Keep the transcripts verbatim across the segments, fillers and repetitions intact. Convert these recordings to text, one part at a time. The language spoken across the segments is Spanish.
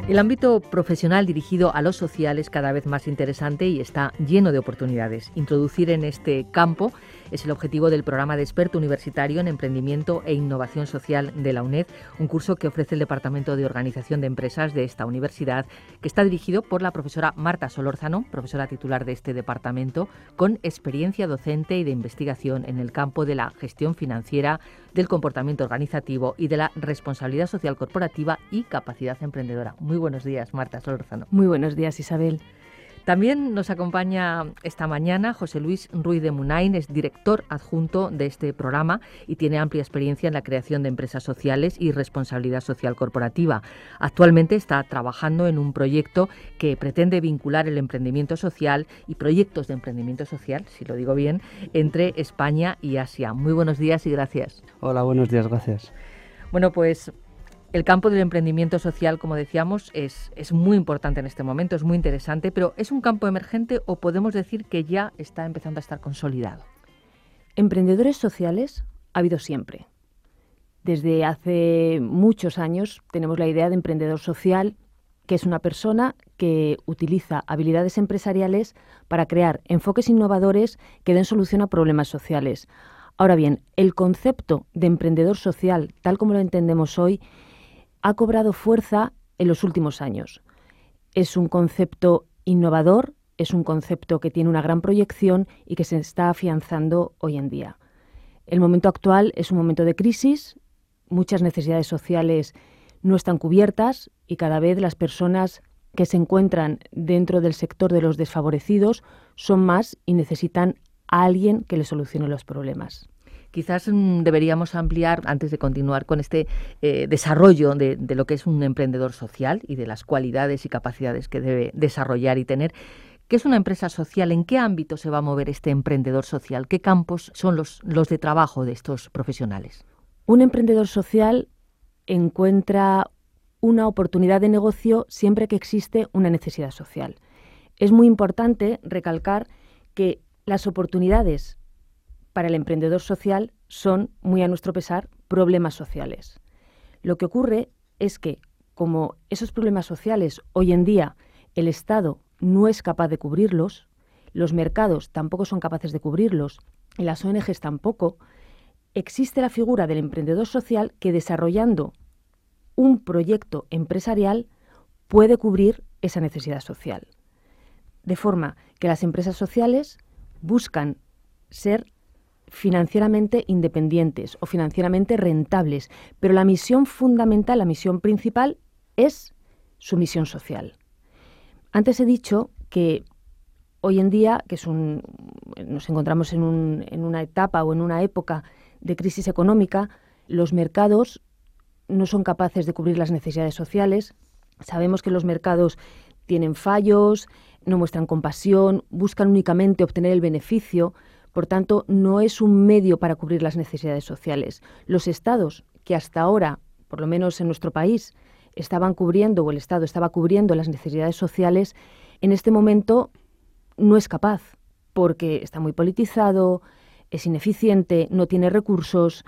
El ámbito profesional dirigido a lo social es cada vez más interesante y está lleno de oportunidades. Introducir en este campo es el objetivo del programa de experto universitario en emprendimiento e innovación social de la UNED, un curso que ofrece el Departamento de Organización de Empresas de esta universidad, que está dirigido por la profesora Marta Solórzano, profesora titular de este departamento, con experiencia docente y de investigación en el campo de la gestión financiera, del comportamiento organizativo y de la responsabilidad social corporativa y capacidad emprendedora. Muy buenos días, Marta Solórzano. Muy buenos días, Isabel. También nos acompaña esta mañana José Luis Ruiz de Munain, es director adjunto de este programa y tiene amplia experiencia en la creación de empresas sociales y responsabilidad social corporativa. Actualmente está trabajando en un proyecto que pretende vincular el emprendimiento social y proyectos de emprendimiento social, si lo digo bien, entre España y Asia. Muy buenos días y gracias. Hola, buenos días, gracias. Bueno, pues el campo del emprendimiento social, como decíamos, es, es muy importante en este momento, es muy interesante, pero ¿es un campo emergente o podemos decir que ya está empezando a estar consolidado? Emprendedores sociales ha habido siempre. Desde hace muchos años tenemos la idea de emprendedor social, que es una persona que utiliza habilidades empresariales para crear enfoques innovadores que den solución a problemas sociales. Ahora bien, el concepto de emprendedor social, tal como lo entendemos hoy, ha cobrado fuerza en los últimos años. Es un concepto innovador, es un concepto que tiene una gran proyección y que se está afianzando hoy en día. El momento actual es un momento de crisis, muchas necesidades sociales no están cubiertas y cada vez las personas que se encuentran dentro del sector de los desfavorecidos son más y necesitan a alguien que les solucione los problemas. Quizás mm, deberíamos ampliar, antes de continuar con este eh, desarrollo de, de lo que es un emprendedor social y de las cualidades y capacidades que debe desarrollar y tener, ¿qué es una empresa social? ¿En qué ámbito se va a mover este emprendedor social? ¿Qué campos son los, los de trabajo de estos profesionales? Un emprendedor social encuentra una oportunidad de negocio siempre que existe una necesidad social. Es muy importante recalcar que las oportunidades para el emprendedor social son, muy a nuestro pesar, problemas sociales. Lo que ocurre es que, como esos problemas sociales hoy en día el Estado no es capaz de cubrirlos, los mercados tampoco son capaces de cubrirlos y las O N Ges tampoco, existe la figura del emprendedor social que, desarrollando un proyecto empresarial, puede cubrir esa necesidad social. De forma que las empresas sociales buscan ser financieramente independientes o financieramente rentables, pero la misión fundamental, la misión principal es su misión social. Antes he dicho que hoy en día, que es un, nos encontramos en, un, en una etapa o en una época de crisis económica, los mercados no son capaces de cubrir las necesidades sociales. Sabemos que los mercados tienen fallos, no muestran compasión, buscan únicamente obtener el beneficio. Por tanto, no es un medio para cubrir las necesidades sociales. Los estados, que hasta ahora, por lo menos en nuestro país, estaban cubriendo, o el Estado estaba cubriendo las necesidades sociales, en este momento no es capaz, porque está muy politizado, es ineficiente, no tiene recursos.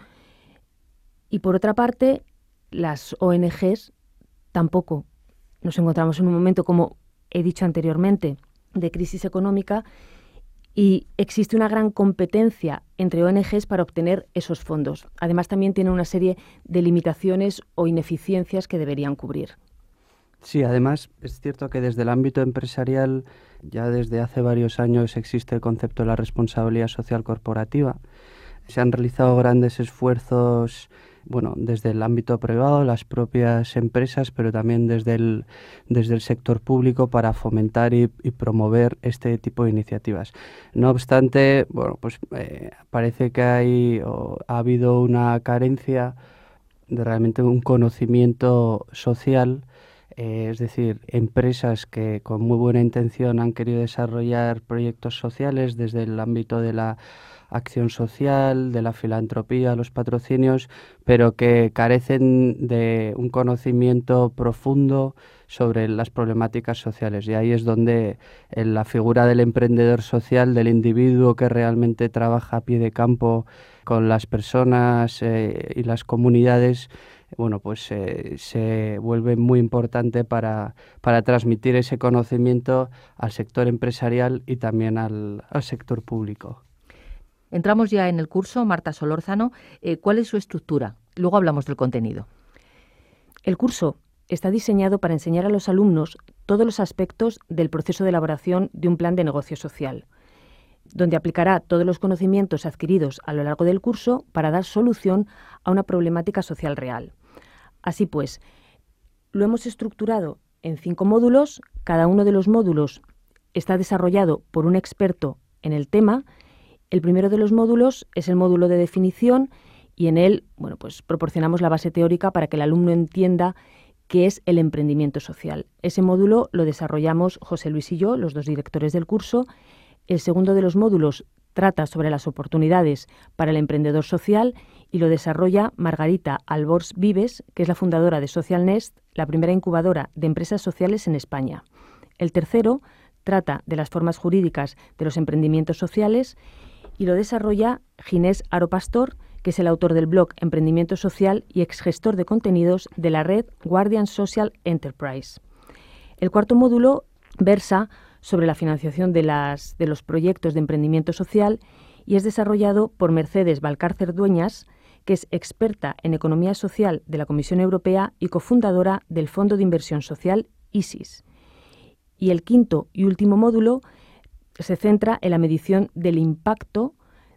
Y por otra parte, las O N Ges tampoco. Nos encontramos en un momento, como he dicho anteriormente, de crisis económica, y existe una gran competencia entre O N Ges para obtener esos fondos. Además, también tiene una serie de limitaciones o ineficiencias que deberían cubrir. Sí, además es cierto que desde el ámbito empresarial ya desde hace varios años existe el concepto de la responsabilidad social corporativa. Se han realizado grandes esfuerzos, bueno, desde el ámbito privado, las propias empresas, pero también desde el, desde el sector público para fomentar y, y promover este tipo de iniciativas. No obstante, bueno, pues eh, parece que hay o ha habido una carencia de realmente un conocimiento social, eh, es decir, empresas que con muy buena intención han querido desarrollar proyectos sociales desde el ámbito de la acción social, de la filantropía, los patrocinios, pero que carecen de un conocimiento profundo sobre las problemáticas sociales. Y ahí es donde en la figura del emprendedor social, del individuo que realmente trabaja a pie de campo con las personas eh, y las comunidades, bueno, pues eh, se vuelve muy importante para, para transmitir ese conocimiento al sector empresarial y también al, al sector público. Entramos ya en el curso. Marta Solórzano, eh, ¿cuál es su estructura? Luego hablamos del contenido. El curso está diseñado para enseñar a los alumnos todos los aspectos del proceso de elaboración de un plan de negocio social, donde aplicará todos los conocimientos adquiridos a lo largo del curso para dar solución a una problemática social real. Así pues, lo hemos estructurado en cinco módulos. Cada uno de los módulos está desarrollado por un experto en el tema. El primero de los módulos es el módulo de definición y en él, bueno, pues proporcionamos la base teórica para que el alumno entienda qué es el emprendimiento social. Ese módulo lo desarrollamos José Luis y yo, los dos directores del curso. El segundo de los módulos trata sobre las oportunidades para el emprendedor social y lo desarrolla Margarita Albors Vives, que es la fundadora de Social Nest, la primera incubadora de empresas sociales en España. El tercero trata de las formas jurídicas de los emprendimientos sociales y lo desarrolla Ginés Aro Pastor, que es el autor del blog Emprendimiento Social y exgestor de contenidos de la red Guardian Social Enterprise. El cuarto módulo versa sobre la financiación de, las, de los proyectos de emprendimiento social y es desarrollado por Mercedes Valcárcer Dueñas, que es experta en economía social de la Comisión Europea y cofundadora del Fondo de Inversión Social I S I S. Y el quinto y último módulo se centra en la medición del impacto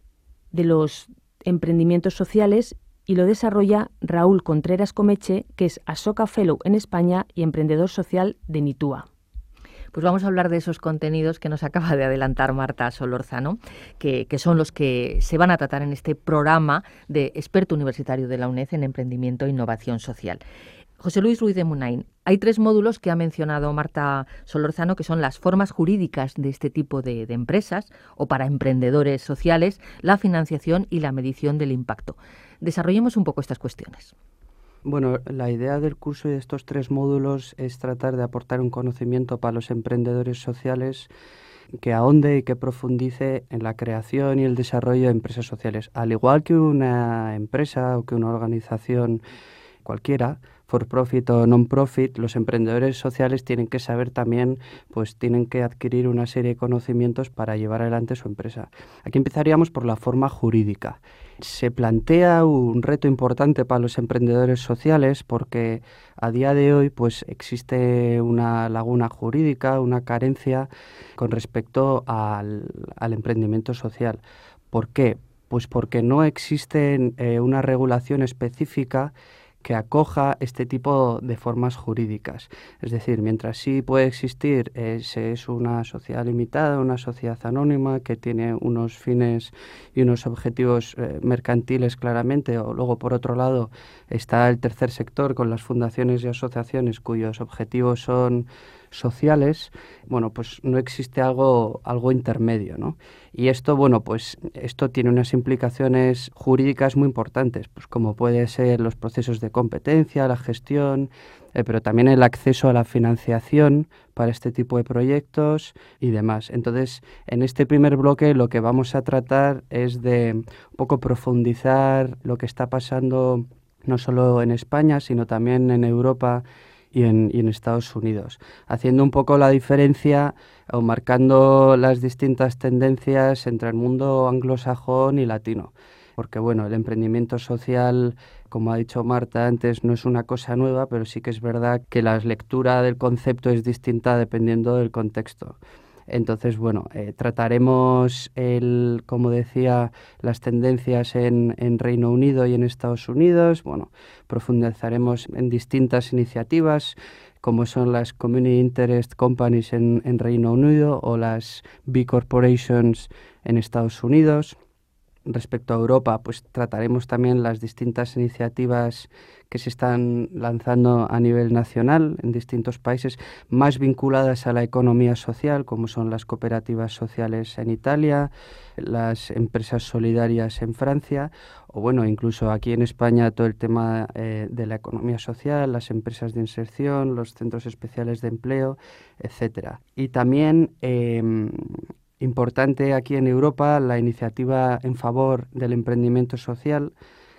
de los emprendimientos sociales y lo desarrolla Raúl Contreras Comeche, que es Asoka Fellow en España y emprendedor social de Nitua. Pues vamos a hablar de esos contenidos que nos acaba de adelantar Marta Solórzano, que, que son los que se van a tratar en este programa de experto universitario de la UNED en emprendimiento e innovación social. José Luis Ruiz de Munain, hay tres módulos que ha mencionado Marta Solórzano, que son las formas jurídicas de este tipo de, de empresas o para emprendedores sociales, la financiación y la medición del impacto. Desarrollemos un poco estas cuestiones. Bueno, la idea del curso y de estos tres módulos es tratar de aportar un conocimiento para los emprendedores sociales que ahonde y que profundice en la creación y el desarrollo de empresas sociales. Al igual que una empresa o que una organización cualquiera, for profit o non-profit, los emprendedores sociales tienen que saber también, pues tienen que adquirir una serie de conocimientos para llevar adelante su empresa. Aquí empezaríamos por la forma jurídica. Se plantea un reto importante para los emprendedores sociales porque a día de hoy pues existe una laguna jurídica, una carencia con respecto al, al emprendimiento social. ¿Por qué? Pues porque no existe eh, una regulación específica que acoja este tipo de formas jurídicas. Es decir, mientras sí puede existir, es, es una sociedad limitada, una sociedad anónima que tiene unos fines y unos objetivos eh, mercantiles claramente, o luego por otro lado está el tercer sector con las fundaciones y asociaciones cuyos objetivos son sociales, bueno, pues no existe algo, algo intermedio, ¿no? Y esto, bueno, pues esto tiene unas implicaciones jurídicas muy importantes, pues como puede ser los procesos de competencia, la gestión, eh, pero también el acceso a la financiación para este tipo de proyectos y demás. Entonces, en este primer bloque lo que vamos a tratar es de un poco profundizar lo que está pasando no solo en España, sino también en Europa y en, y en Estados Unidos, haciendo un poco la diferencia o marcando las distintas tendencias entre el mundo anglosajón y latino. Porque bueno, el emprendimiento social, como ha dicho Marta antes, no es una cosa nueva, pero sí que es verdad que la lectura del concepto es distinta dependiendo del contexto. Entonces, bueno, eh, trataremos, el, como decía, las tendencias en, en Reino Unido y en Estados Unidos. Bueno, profundizaremos en distintas iniciativas, como son las Community Interest Companies en, en Reino Unido o las B Corporations en Estados Unidos. Respecto a Europa, pues trataremos también las distintas iniciativas que se están lanzando a nivel nacional en distintos países, más vinculadas a la economía social, como son las cooperativas sociales en Italia, las empresas solidarias en Francia, o bueno, incluso aquí en España todo el tema eh, de la economía social, las empresas de inserción, los centros especiales de empleo, etcétera. Y también eh, importante aquí en Europa la iniciativa en favor del emprendimiento social,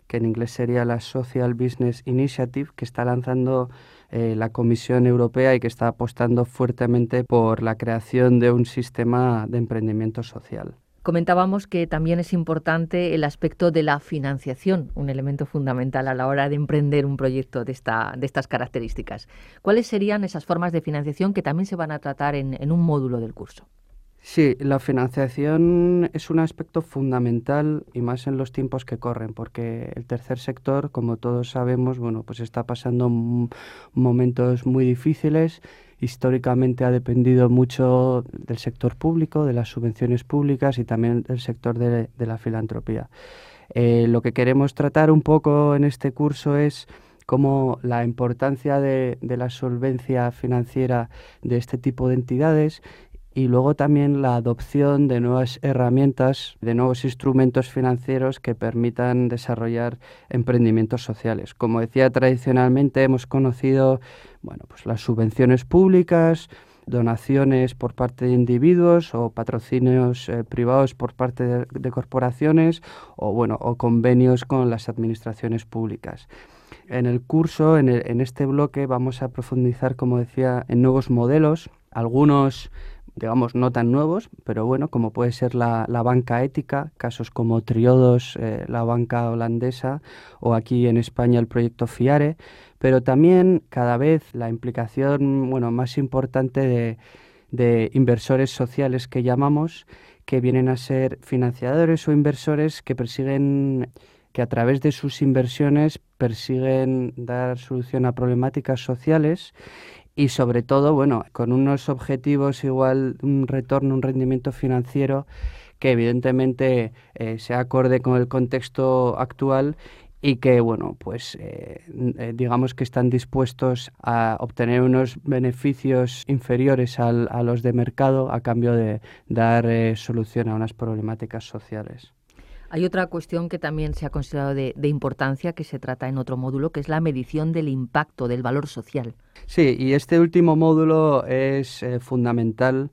que en inglés sería la Social Business Initiative, que está lanzando eh, la Comisión Europea y que está apostando fuertemente por la creación de un sistema de emprendimiento social. Comentábamos que también es importante el aspecto de la financiación, un elemento fundamental a la hora de emprender un proyecto de, esta, de estas características. ¿Cuáles serían esas formas de financiación que también se van a tratar en, en un módulo del curso? Sí, la financiación es un aspecto fundamental y más en los tiempos que corren, porque el tercer sector, como todos sabemos, bueno, pues está pasando m- momentos muy difíciles. Históricamente ha dependido mucho del sector público, de las subvenciones públicas y también del sector de, de la filantropía. Eh, lo que queremos tratar un poco en este curso es cómo la importancia de, de la solvencia financiera de este tipo de entidades y luego también la adopción de nuevas herramientas, de nuevos instrumentos financieros que permitan desarrollar emprendimientos sociales. Como decía, tradicionalmente hemos conocido, bueno, pues las subvenciones públicas, donaciones por parte de individuos o patrocinios eh, privados por parte de, de corporaciones o, bueno, o convenios con las administraciones públicas. En el curso, en, el, en este bloque, vamos a profundizar, como decía, en nuevos modelos, algunos digamos, no tan nuevos, pero bueno, como puede ser la, la banca ética, casos como Triodos, eh, la banca holandesa, o aquí en España el proyecto FIARE, pero también cada vez la implicación, bueno, más importante de, de inversores sociales que llamamos, que vienen a ser financiadores o inversores que persiguen, que a través de sus inversiones persiguen dar solución a problemáticas sociales. Y sobre todo, bueno, con unos objetivos igual, un retorno, un rendimiento financiero que evidentemente eh, sea acorde con el contexto actual y que, bueno, pues eh, eh, digamos que están dispuestos a obtener unos beneficios inferiores al, a los de mercado a cambio de dar eh, solución a unas problemáticas sociales. Hay otra cuestión que también se ha considerado de, de importancia, que se trata en otro módulo, que es la medición del impacto, del valor social. Sí, y este último módulo es eh, fundamental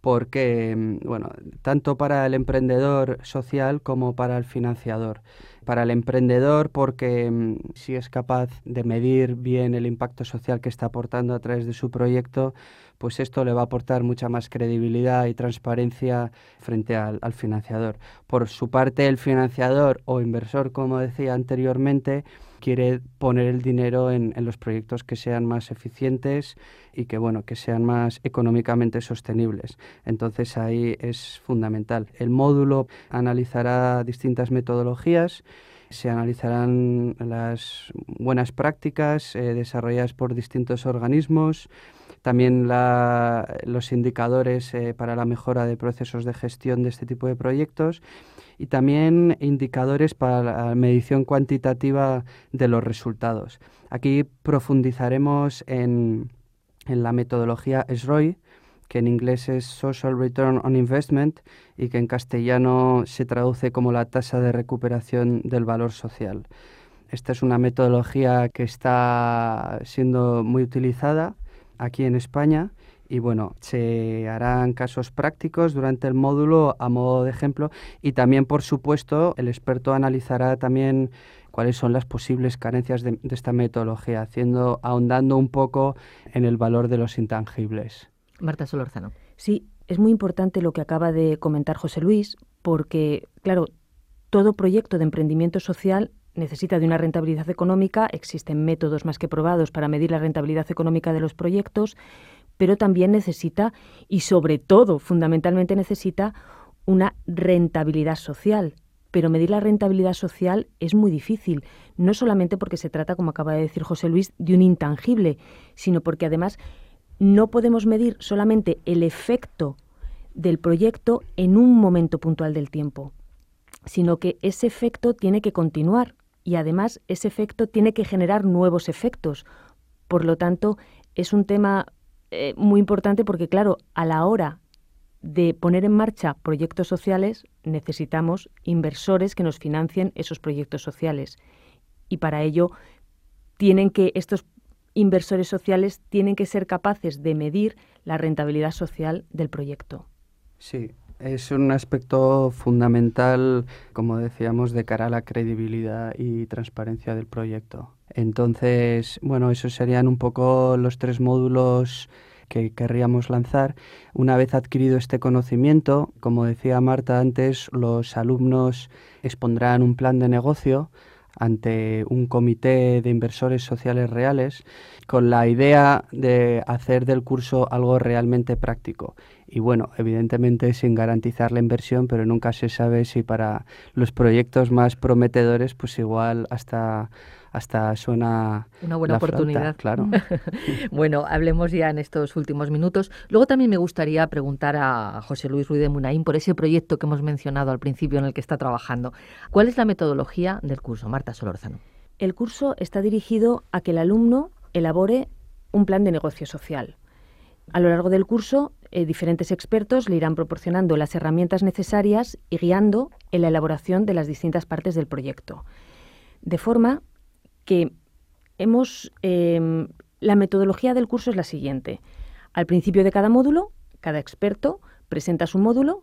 porque, bueno, tanto para el emprendedor social como para el financiador. Para el emprendedor porque si es capaz de medir bien el impacto social que está aportando a través de su proyecto, pues esto le va a aportar mucha más credibilidad y transparencia frente al, al financiador. Por su parte, el financiador o inversor, como decía anteriormente, quiere poner el dinero en, en los proyectos que sean más eficientes y que, bueno, que sean más económicamente sostenibles. Entonces ahí es fundamental. El módulo analizará distintas metodologías, se analizarán las buenas prácticas eh, desarrolladas por distintos organismos, también la, los indicadores eh, para la mejora de procesos de gestión de este tipo de proyectos y también indicadores para la medición cuantitativa de los resultados. Aquí profundizaremos en, en la metodología S R O I, que en inglés es Social Return on Investment y que en castellano se traduce como la tasa de recuperación del valor social. Esta es una metodología que está siendo muy utilizada aquí en España y bueno, se harán casos prácticos durante el módulo a modo de ejemplo y también, por supuesto, el experto analizará también cuáles son las posibles carencias de, de esta metodología, haciendo, ahondando un poco en el valor de los intangibles. Marta Solórzano. Sí, es muy importante lo que acaba de comentar José Luis, porque, claro, todo proyecto de emprendimiento social necesita de una rentabilidad económica, existen métodos más que probados para medir la rentabilidad económica de los proyectos, pero también necesita, y sobre todo, fundamentalmente necesita, una rentabilidad social. Pero medir la rentabilidad social es muy difícil, no solamente porque se trata, como acaba de decir José Luis, de un intangible, sino porque además no podemos medir solamente el efecto del proyecto en un momento puntual del tiempo, sino que ese efecto tiene que continuar y además ese efecto tiene que generar nuevos efectos. Por lo tanto, es un tema eh, muy importante porque, claro, a la hora de poner en marcha proyectos sociales necesitamos inversores que nos financien esos proyectos sociales y para ello tienen que estos inversores sociales tienen que ser capaces de medir la rentabilidad social del proyecto. Sí, Es un aspecto fundamental, como decíamos, de cara a la credibilidad y transparencia del proyecto. Entonces, bueno, esos serían un poco los tres módulos que querríamos lanzar. Una vez adquirido este conocimiento, como decía Marta antes, los alumnos expondrán un plan de negocio ante un comité de inversores sociales reales con la idea de hacer del curso algo realmente práctico. Y bueno, evidentemente sin garantizar la inversión, pero nunca se sabe si para los proyectos más prometedores, pues igual hasta, hasta suena una buena la oportunidad. Flauta, claro. Bueno, hablemos ya en estos últimos minutos. Luego también me gustaría preguntar a José Luis Ruiz de Munaín por ese proyecto que hemos mencionado al principio en el que está trabajando. ¿Cuál es la metodología del curso, Marta Solórzano? El curso está dirigido a que el alumno elabore un plan de negocio social. A lo largo del curso, eh, diferentes expertos le irán proporcionando las herramientas necesarias y guiando en la elaboración de las distintas partes del proyecto. De forma que hemos, eh, la metodología del curso es la siguiente. Al principio de cada módulo, cada experto presenta su módulo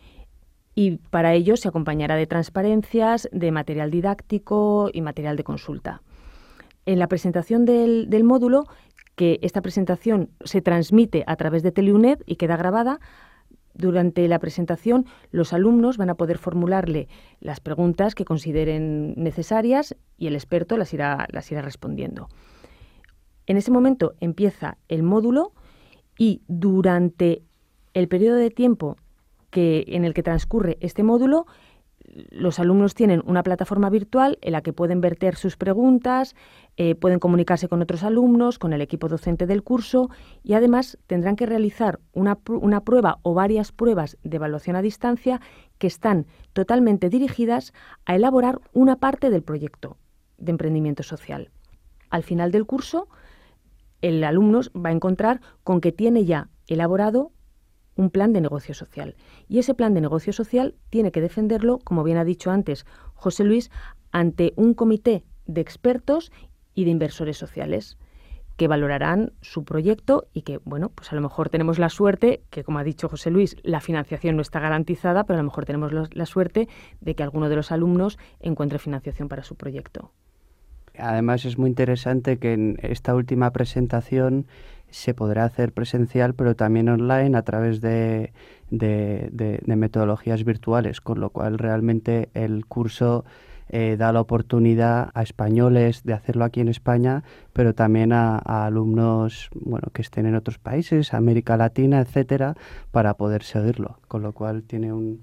y para ello se acompañará de transparencias, de material didáctico y material de consulta. En la presentación del, del módulo, que esta presentación se transmite a través de Teleuned y queda grabada, durante la presentación los alumnos van a poder formularle las preguntas que consideren necesarias y el experto las irá, las irá respondiendo. En ese momento empieza el módulo y durante el periodo de tiempo que, en el que transcurre este módulo, los alumnos tienen una plataforma virtual en la que pueden verter sus preguntas, eh, pueden comunicarse con otros alumnos, con el equipo docente del curso y además tendrán que realizar una, una prueba o varias pruebas de evaluación a distancia que están totalmente dirigidas a elaborar una parte del proyecto de emprendimiento social. Al final del curso, el alumno va a encontrar con que tiene ya elaborado un plan de negocio social. Y ese plan de negocio social tiene que defenderlo, como bien ha dicho antes José Luis, ante un comité de expertos y de inversores sociales que valorarán su proyecto y que, bueno, pues a lo mejor tenemos la suerte, que como ha dicho José Luis, la financiación no está garantizada, pero a lo mejor tenemos la suerte de que alguno de los alumnos encuentre financiación para su proyecto. Además es muy interesante que en esta última presentación se podrá hacer presencial, pero también online a través de, de, de, de metodologías virtuales, con lo cual realmente el curso eh, da la oportunidad a españoles de hacerlo aquí en España, pero también a, a alumnos bueno, que estén en otros países, América Latina, etcétera, para poder seguirlo, con lo cual tiene un...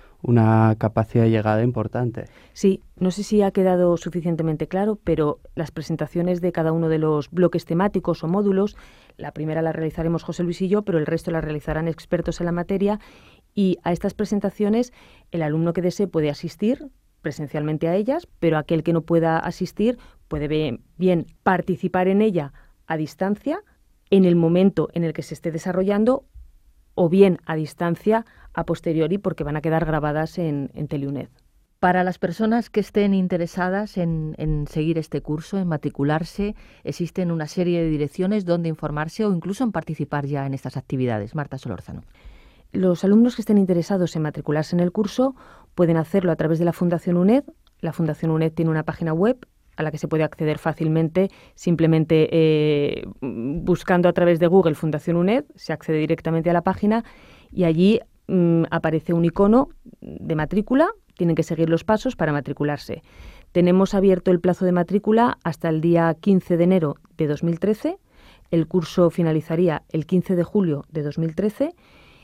una capacidad de llegada importante. Sí, no sé si ha quedado suficientemente claro, pero las presentaciones de cada uno de los bloques temáticos o módulos, la primera la realizaremos José Luis y yo, pero el resto la realizarán expertos en la materia y a estas presentaciones el alumno que desee puede asistir presencialmente a ellas, pero aquel que no pueda asistir puede bien, bien participar en ella a distancia en el momento en el que se esté desarrollando o bien a distancia a posteriori porque van a quedar grabadas en, en Teleuned. Para las personas que estén interesadas en, en seguir este curso, en matricularse, existen una serie de direcciones donde informarse o incluso en participar ya en estas actividades. Marta Solórzano. Los alumnos que estén interesados en matricularse en el curso pueden hacerlo a través de la Fundación UNED. La Fundación UNED tiene una página web a la que se puede acceder fácilmente, simplemente eh, buscando a través de Google Fundación UNED, se accede directamente a la página y allí mmm, aparece un icono de matrícula, tienen que seguir los pasos para matricularse. Tenemos abierto el plazo de matrícula hasta el día quince de enero de dos mil trece, el curso finalizaría el quince de julio de dos mil trece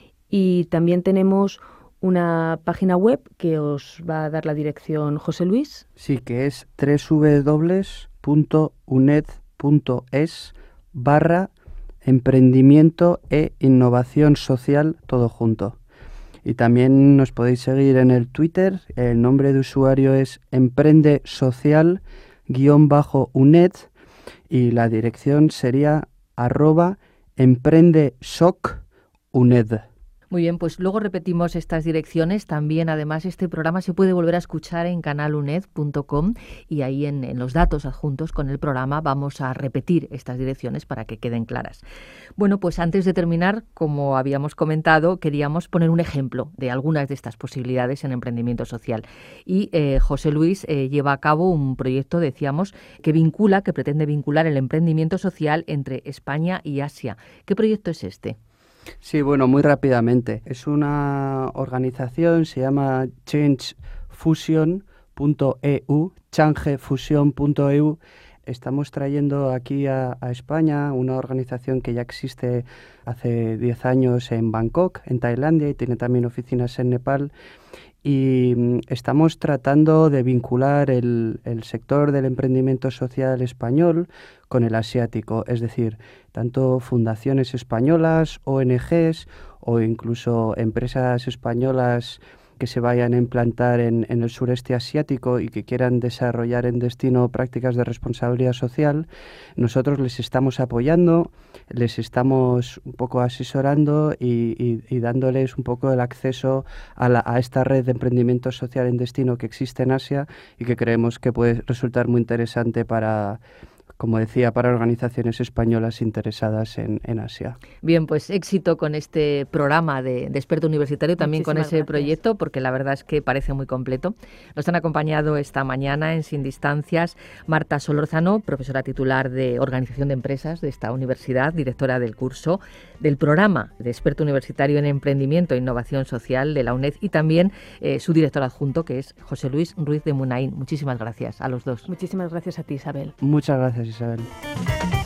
y también tenemos una página web que os va a dar la dirección José Luis. Sí, que es doble u doble u doble u punto uned punto es barra emprendimiento e innovación social, todo junto. Y también nos podéis seguir en el Twitter, el nombre de usuario es emprendesocial guión bajo uned y la dirección sería arroba emprendesoc uned. Muy bien, pues luego repetimos estas direcciones. También, además, este programa se puede volver a escuchar en canal u n e d punto com y ahí en, en los datos adjuntos con el programa vamos a repetir estas direcciones para que queden claras. Bueno, pues antes de terminar, como habíamos comentado, queríamos poner un ejemplo de algunas de estas posibilidades en emprendimiento social. Y eh, José Luis eh, lleva a cabo un proyecto, decíamos, que vincula, que pretende vincular el emprendimiento social entre España y Asia. ¿Qué proyecto es este? Sí, bueno, muy rápidamente. Es una organización, se llama change fusion punto e u, change fusion punto e u. Estamos trayendo aquí a, a España una organización que ya existe hace diez años en Bangkok, en Tailandia, y tiene también oficinas en Nepal. Y estamos tratando de vincular el, el sector del emprendimiento social español con el asiático, es decir, tanto fundaciones españolas, O N Ges o incluso empresas españolas que se vayan a implantar en, en el sureste asiático y que quieran desarrollar en destino prácticas de responsabilidad social. Nosotros les estamos apoyando, les estamos un poco asesorando y, y, y dándoles un poco el acceso a, la, a esta red de emprendimiento social en destino que existe en Asia y que creemos que puede resultar muy interesante para, como decía, para organizaciones españolas interesadas en, en Asia. Bien, pues éxito con este programa de, de experto universitario, también Muchísimas con ese gracias. proyecto, porque la verdad es que parece muy completo. Nos han acompañado esta mañana en Sin Distancias Marta Solórzano, profesora titular de Organización de Empresas de esta universidad, directora del curso del programa de experto universitario en emprendimiento e innovación social de la U N E D, y también eh, su director adjunto, que es José Luis Ruiz de Munain. Muchísimas gracias a los dos. Muchísimas gracias a ti, Isabel. Muchas gracias, Isabel.